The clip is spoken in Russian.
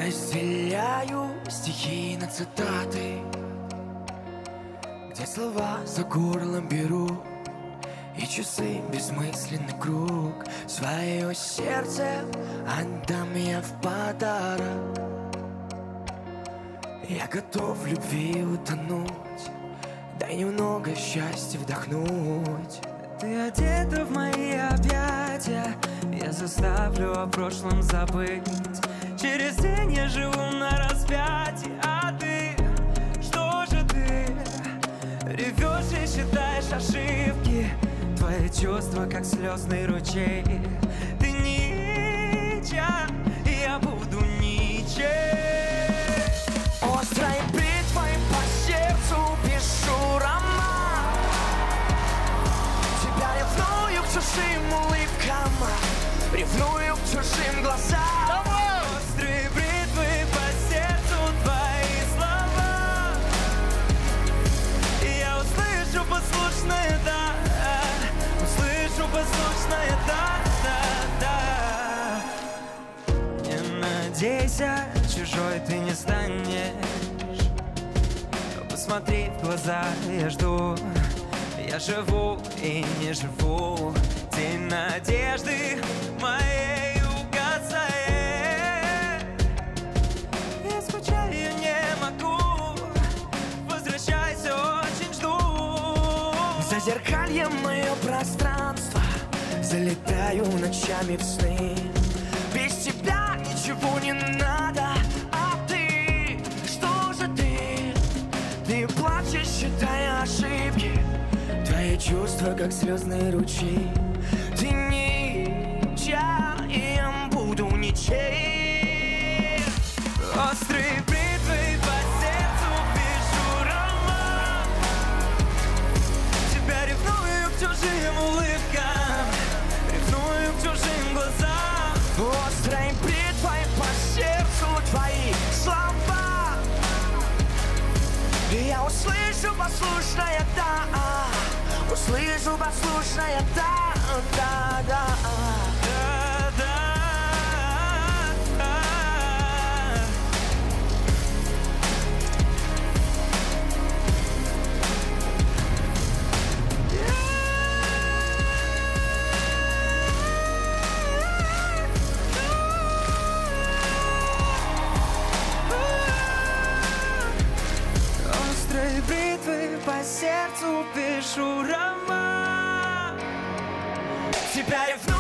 разделяю стихи на цитаты, где слова за горлом беру, и часы бессмысленный круг. Свое сердце отдам я в подарок. Я готов в любви утонуть, дай немного счастья вдохнуть. Ты одета в мои объятия, я заставлю о прошлом забыть. Через день я живу на распятии, а ты, что же ты? Ревешь и считаешь ошибки, твои чувства как слезный ручей. Ты ничья, и я буду ничей. Острой бритвой по сердцу пишу роман. Тебя ревную к чужим улыбкам, ревную к чужим глазам. Острые бритвы по сердцу твои слова, и я услышу послушное «да», услышу послушное «да». Не надейся, чужой ты не станешь. Посмотри в глаза, я жду. Я живу и не живу. Тень надежды моей угасает. Я скучаю, я не могу. Возвращайся, очень жду. За зеркальем мое пространство, залетаю ночами в сны. Без тебя ничего не надо, а ты, что же ты? Ты плачешь, считая ошибки, твои чувства как слезные ручьи. Ты ничья, и я буду ничей. Острые бритвы по сердцу пишу роман. Тебя ревную к чужим улыбкам, ревную к чужим глазам. Острой бритвой по сердцу твои слова, и я услышу послушное «да», услышу послушное «да», да, да. Острой бритвой по сердцу пишу роман. Тебя ревную